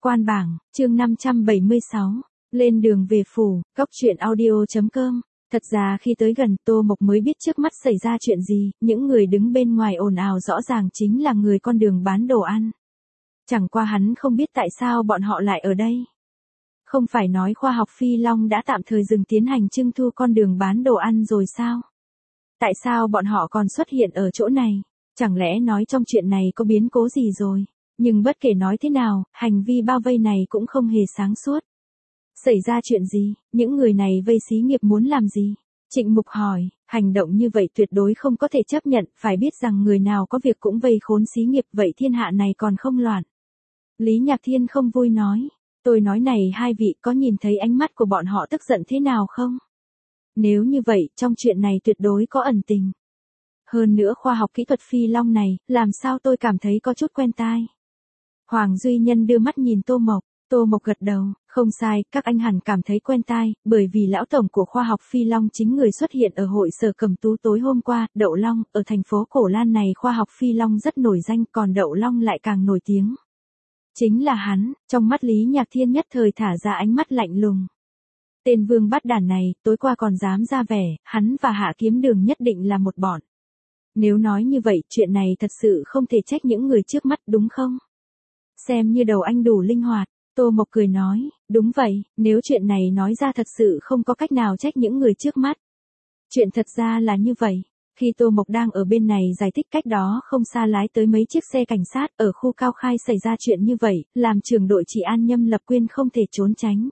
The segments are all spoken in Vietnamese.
Quan bảng, chương 576, lên đường về phủ, cóc truyện audio.com. Thật ra khi tới gần Tô Mộc mới biết trước mắt xảy ra chuyện gì, những người đứng bên ngoài ồn ào rõ ràng chính là người con đường bán đồ ăn. Chẳng qua hắn không biết tại sao bọn họ lại ở đây. Không phải nói khoa học Phi Long đã tạm thời dừng tiến hành trưng thu con đường bán đồ ăn rồi sao? Tại sao bọn họ còn xuất hiện ở chỗ này? Chẳng lẽ nói trong chuyện này có biến cố gì rồi? Nhưng bất kể nói thế nào, hành vi bao vây này cũng không hề sáng suốt. Xảy ra chuyện gì? Những người này vây xí nghiệp muốn làm gì? Trịnh Mục hỏi, hành động như vậy tuyệt đối không có thể chấp nhận, phải biết rằng người nào có việc cũng vây khốn xí nghiệp, vậy thiên hạ này còn không loạn. Lý Nhạc Thiên không vui nói, tôi nói này hai vị có nhìn thấy ánh mắt của bọn họ tức giận thế nào không? Nếu như vậy, trong chuyện này tuyệt đối có ẩn tình. Hơn nữa khoa học kỹ thuật Phi Long này, làm sao tôi cảm thấy có chút quen tai. Hoàng Duy Nhân đưa mắt nhìn Tô Mộc gật đầu, không sai, các anh hẳn cảm thấy quen tai, bởi vì lão tổng của khoa học Phi Long chính người xuất hiện ở hội sở Cẩm Tú tối hôm qua, Đậu Long, ở thành phố Cổ Lan này khoa học Phi Long rất nổi danh, còn Đậu Long lại càng nổi tiếng. Chính là hắn, trong mắt Lý Nhạc Thiên nhất thời thả ra ánh mắt lạnh lùng. Tên vương bát đản này, tối qua còn dám ra vẻ, hắn và Hạ Kiếm Đường nhất định là một bọn. Nếu nói như vậy, chuyện này thật sự không thể trách những người trước mắt đúng không? Xem như đầu anh đủ linh hoạt, Tô Mộc cười nói, đúng vậy, nếu chuyện này nói ra thật sự không có cách nào trách những người trước mắt. Chuyện thật ra là như vậy, khi Tô Mộc đang ở bên này giải thích cách đó không xa lái tới mấy chiếc xe cảnh sát ở khu Cao Khai xảy ra chuyện như vậy, làm trưởng đội trị an Nhâm Lập Quyên không thể trốn tránh.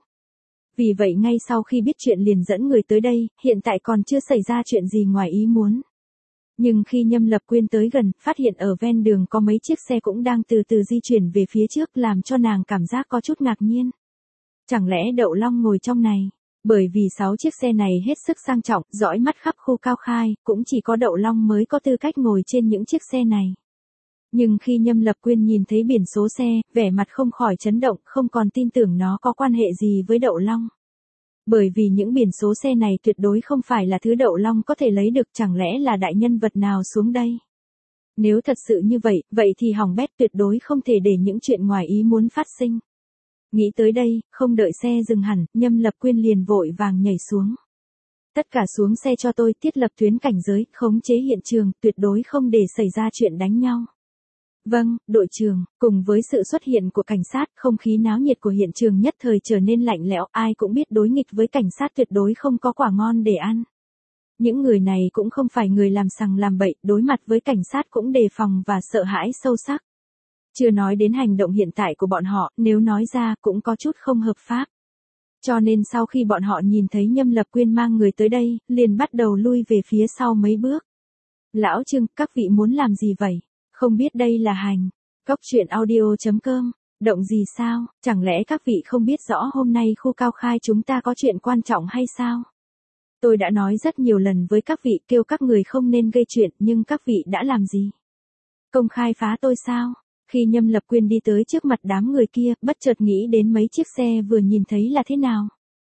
Vì vậy ngay sau khi biết chuyện liền dẫn người tới đây, hiện tại còn chưa xảy ra chuyện gì ngoài ý muốn. Nhưng khi Nhâm Lập Quyên tới gần, phát hiện ở ven đường có mấy chiếc xe cũng đang từ từ di chuyển về phía trước làm cho nàng cảm giác có chút ngạc nhiên. Chẳng lẽ Đậu Long ngồi trong này? Bởi vì 6 chiếc xe này hết sức sang trọng, dõi mắt khắp khu Cao Khai, cũng chỉ có Đậu Long mới có tư cách ngồi trên những chiếc xe này. Nhưng khi Nhâm Lập Quyên nhìn thấy biển số xe, vẻ mặt không khỏi chấn động, không còn tin tưởng nó có quan hệ gì với Đậu Long. Bởi vì những biển số xe này tuyệt đối không phải là thứ Đậu Long có thể lấy được, chẳng lẽ là đại nhân vật nào xuống đây? Nếu thật sự như vậy, vậy thì hỏng bét, tuyệt đối không thể để những chuyện ngoài ý muốn phát sinh. Nghĩ tới đây, không đợi xe dừng hẳn, Nhâm Lập Quyên liền vội vàng nhảy xuống. Tất cả xuống xe cho tôi, thiết lập tuyến cảnh giới, khống chế hiện trường, tuyệt đối không để xảy ra chuyện đánh nhau. Vâng, đội trưởng, cùng với sự xuất hiện của cảnh sát, không khí náo nhiệt của hiện trường nhất thời trở nên lạnh lẽo, ai cũng biết đối nghịch với cảnh sát tuyệt đối không có quả ngon để ăn. Những người này cũng không phải người làm sằng làm bậy, đối mặt với cảnh sát cũng đề phòng và sợ hãi sâu sắc. Chưa nói đến hành động hiện tại của bọn họ, nếu nói ra cũng có chút không hợp pháp. Cho nên sau khi bọn họ nhìn thấy Nhâm Lập Quyên mang người tới đây, liền bắt đầu lui về phía sau mấy bước. Lão Trương, các vị muốn làm gì vậy? Không biết đây là hành. Cóc truyện audio.com. Động gì sao? Chẳng lẽ các vị không biết rõ hôm nay khu Cao Khai chúng ta có chuyện quan trọng hay sao? Tôi đã nói rất nhiều lần với các vị kêu các người không nên gây chuyện, nhưng các vị đã làm gì? Công khai phá tôi sao? Khi Nhâm Lập Quyên đi tới trước mặt đám người kia, bất chợt nghĩ đến mấy chiếc xe vừa nhìn thấy là thế nào.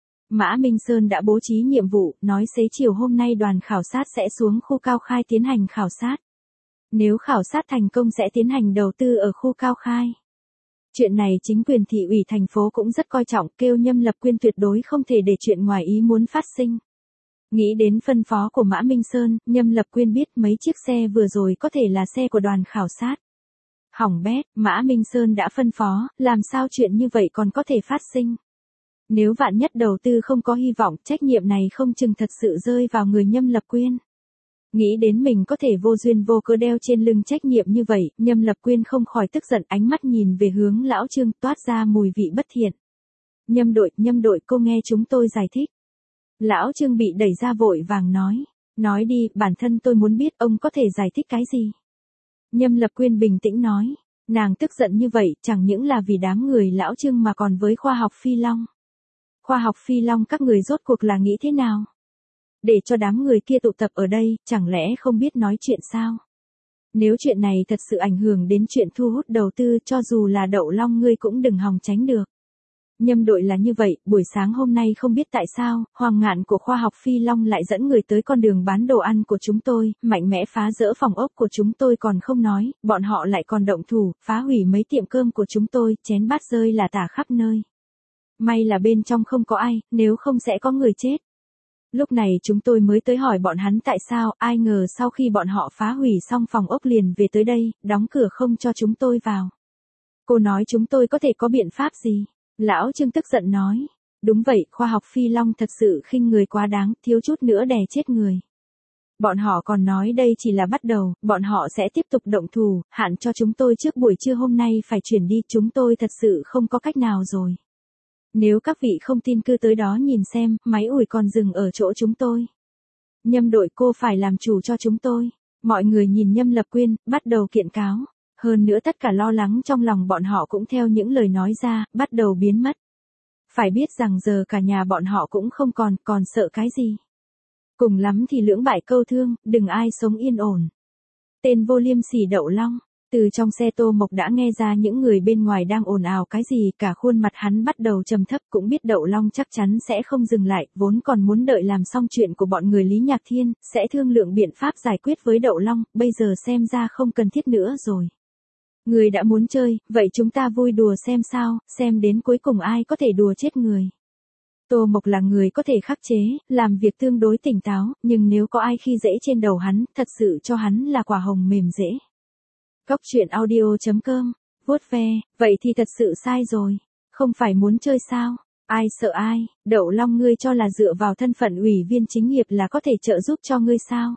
Mã Minh Sơn đã bố trí nhiệm vụ, nói xế chiều hôm nay đoàn khảo sát sẽ xuống khu Cao Khai tiến hành khảo sát. Nếu khảo sát thành công sẽ tiến hành đầu tư ở khu Cao Khai. Chuyện này chính quyền thị ủy thành phố cũng rất coi trọng, kêu Nhâm Lập Quyên tuyệt đối không thể để chuyện ngoài ý muốn phát sinh. Nghĩ đến phân phó của Mã Minh Sơn, Nhâm Lập Quyên biết mấy chiếc xe vừa rồi có thể là xe của đoàn khảo sát. Hỏng bét, Mã Minh Sơn đã phân phó, làm sao chuyện như vậy còn có thể phát sinh. Nếu vạn nhất đầu tư không có hy vọng, trách nhiệm này không chừng thật sự rơi vào người Nhâm Lập Quyên. Nghĩ đến mình có thể vô duyên vô cớ đeo trên lưng trách nhiệm như vậy, Nhâm Lập Quyên không khỏi tức giận, ánh mắt nhìn về hướng lão Trương toát ra mùi vị bất thiện. Nhâm đội cô nghe chúng tôi giải thích. Lão Trương bị đẩy ra vội vàng nói đi, bản thân tôi muốn biết ông có thể giải thích cái gì. Nhâm Lập Quyên bình tĩnh nói, nàng tức giận như vậy chẳng những là vì đám người lão Trương mà còn với khoa học Phi Long. Khoa học Phi Long các người rốt cuộc là nghĩ thế nào? Để cho đám người kia tụ tập ở đây, chẳng lẽ không biết nói chuyện sao? Nếu chuyện này thật sự ảnh hưởng đến chuyện thu hút đầu tư, cho dù là Đậu Long ngươi cũng đừng hòng tránh được. Nhâm đội là như vậy, buổi sáng hôm nay không biết tại sao, Hoàng Ngạn của khoa học Phi Long lại dẫn người tới con đường bán đồ ăn của chúng tôi, mạnh mẽ phá rỡ phòng ốc của chúng tôi còn không nói, bọn họ lại còn động thủ, phá hủy mấy tiệm cơm của chúng tôi, chén bát rơi là tả khắp nơi. May là bên trong không có ai, nếu không sẽ có người chết. Lúc này chúng tôi mới tới hỏi bọn hắn tại sao, ai ngờ sau khi bọn họ phá hủy xong phòng ốc liền về tới đây, đóng cửa không cho chúng tôi vào. Cô nói chúng tôi có thể có biện pháp gì? Lão Trương tức giận nói. Đúng vậy, khoa học Phi Long thật sự khinh người quá đáng, thiếu chút nữa đè chết người. Bọn họ còn nói đây chỉ là bắt đầu, bọn họ sẽ tiếp tục động thủ, hạn cho chúng tôi trước buổi trưa hôm nay phải chuyển đi, chúng tôi thật sự không có cách nào rồi. Nếu các vị không tin cứ tới đó nhìn xem, máy ủi còn dừng ở chỗ chúng tôi. Nhâm đội cô phải làm chủ cho chúng tôi. Mọi người nhìn Nhâm Lập Quyên, bắt đầu kiện cáo. Hơn nữa tất cả lo lắng trong lòng bọn họ cũng theo những lời nói ra, bắt đầu biến mất. Phải biết rằng giờ cả nhà bọn họ cũng không còn sợ cái gì. Cùng lắm thì lưỡng bại câu thương, đừng ai sống yên ổn. Tên vô liêm sỉ Đậu Long. Từ trong xe Tô Mộc đã nghe ra những người bên ngoài đang ồn ào cái gì, cả khuôn mặt hắn bắt đầu trầm thấp, cũng biết Đậu Long chắc chắn sẽ không dừng lại, vốn còn muốn đợi làm xong chuyện của bọn người Lý Nhạc Thiên, sẽ thương lượng biện pháp giải quyết với Đậu Long, bây giờ xem ra không cần thiết nữa rồi. Người đã muốn chơi, vậy chúng ta vui đùa xem sao, xem đến cuối cùng ai có thể đùa chết người. Tô Mộc là người có thể khắc chế, làm việc tương đối tỉnh táo, nhưng nếu có ai khi dễ trên đầu hắn, thật sự cho hắn là quả hồng mềm dễ. Cóc truyện audio.com, vuốt ve, vậy thì thật sự sai rồi. Không phải muốn chơi sao? Ai sợ ai? Đậu Long ngươi cho là dựa vào thân phận ủy viên chính hiệp là có thể trợ giúp cho ngươi sao?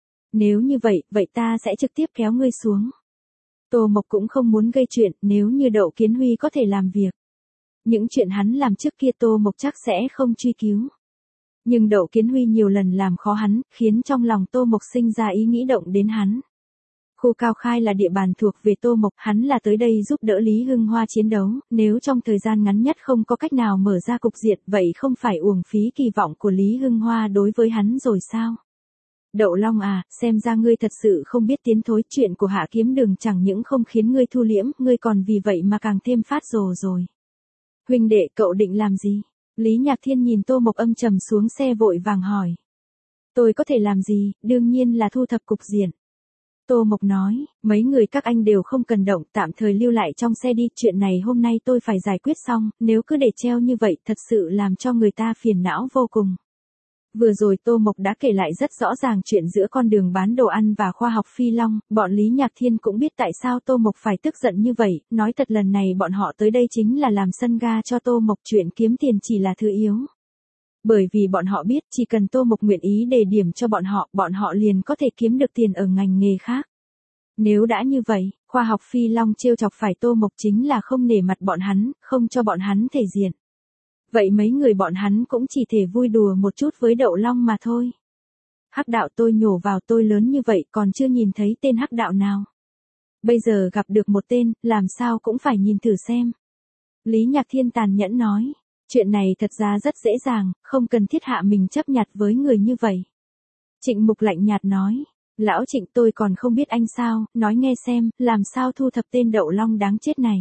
Nếu như vậy, vậy ta sẽ trực tiếp kéo ngươi xuống. Tô Mộc cũng không muốn gây chuyện, nếu như Đậu Kiến Huy có thể làm việc. Những chuyện hắn làm trước kia Tô Mộc chắc sẽ không truy cứu. Nhưng Đậu Kiến Huy nhiều lần làm khó hắn, khiến trong lòng Tô Mộc sinh ra ý nghĩ động đến hắn. Khu Cao Khai là địa bàn thuộc về Tô Mộc, hắn là tới đây giúp đỡ Lý Hưng Hoa chiến đấu, nếu trong thời gian ngắn nhất không có cách nào mở ra cục diện, vậy không phải uổng phí kỳ vọng của Lý Hưng Hoa đối với hắn rồi sao? Đậu Long à, xem ra ngươi thật sự không biết tiến thối, chuyện của Hạ Kiếm Đường chẳng những không khiến ngươi thu liễm, ngươi còn vì vậy mà càng thêm phát rồ rồi. Huynh đệ, cậu định làm gì? Lý Nhạc Thiên nhìn Tô Mộc âm trầm xuống xe vội vàng hỏi. Tôi có thể làm gì, đương nhiên là thu thập cục diện. Tô Mộc nói, mấy người các anh đều không cần động, tạm thời lưu lại trong xe đi, chuyện này hôm nay tôi phải giải quyết xong, nếu cứ để treo như vậy thật sự làm cho người ta phiền não vô cùng. Vừa rồi Tô Mộc đã kể lại rất rõ ràng chuyện giữa con đường bán đồ ăn và khoa học Phi Long, bọn Lý Nhạc Thiên cũng biết tại sao Tô Mộc phải tức giận như vậy, nói thật lần này bọn họ tới đây chính là làm sân ga cho Tô Mộc, chuyện kiếm tiền chỉ là thứ yếu. Bởi vì bọn họ biết chỉ cần Tô Mộc nguyện ý đề điểm cho bọn họ liền có thể kiếm được tiền ở ngành nghề khác. Nếu đã như vậy, khoa học Phi Long trêu chọc phải Tô Mộc chính là không nể mặt bọn hắn, không cho bọn hắn thể diện. Vậy mấy người bọn hắn cũng chỉ thể vui đùa một chút với Đậu Long mà thôi. Hắc đạo tôi nhổ vào tôi lớn như vậy còn chưa nhìn thấy tên hắc đạo nào. Bây giờ gặp được một tên, làm sao cũng phải nhìn thử xem. Lý Nhạc Thiên tàn nhẫn nói. Chuyện này thật ra rất dễ dàng, không cần thiết hạ mình chấp nhặt với người như vậy. Trịnh Mục lạnh nhạt nói. Lão Trịnh, tôi còn không biết anh sao, nói nghe xem, làm sao thu thập tên Đậu Long đáng chết này.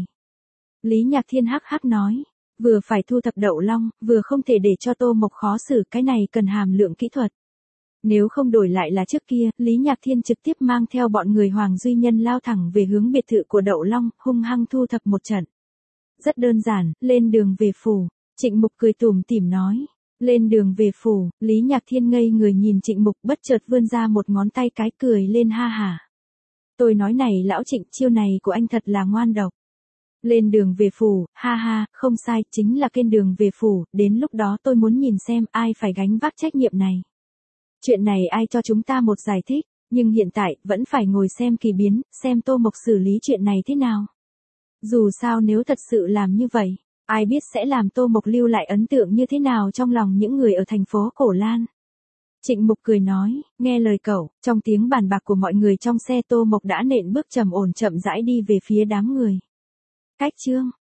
Lý Nhạc Thiên hắc hắc nói. Vừa phải thu thập Đậu Long, vừa không thể để cho Tô Mộc khó xử, cái này cần hàm lượng kỹ thuật. Nếu không đổi lại là trước kia, Lý Nhạc Thiên trực tiếp mang theo bọn người Hoàng Duy Nhân lao thẳng về hướng biệt thự của Đậu Long, hung hăng thu thập một trận. Rất đơn giản, lên đường về phủ. Trịnh Mục cười tủm tỉm nói. Lên đường về phủ, Lý Nhạc Thiên ngây người nhìn Trịnh Mục, bất chợt vươn ra một ngón tay cái cười lên ha hả. Tôi nói này lão Trịnh, chiêu này của anh thật là ngoan độc. Lên đường về phủ, ha ha, không sai, chính là trên đường về phủ, đến lúc đó tôi muốn nhìn xem ai phải gánh vác trách nhiệm này. Chuyện này ai cho chúng ta một giải thích, nhưng hiện tại, vẫn phải ngồi xem kỳ biến, xem Tô Mộc xử lý chuyện này thế nào. Dù sao nếu thật sự làm như vậy, ai biết sẽ làm Tô Mộc lưu lại ấn tượng như thế nào trong lòng những người ở thành phố Cổ Lan. Trịnh Mục cười nói, nghe lời cậu, trong tiếng bàn bạc của mọi người trong xe Tô Mộc đã nện bước trầm ổn chậm rãi đi về phía đám người. Cách chương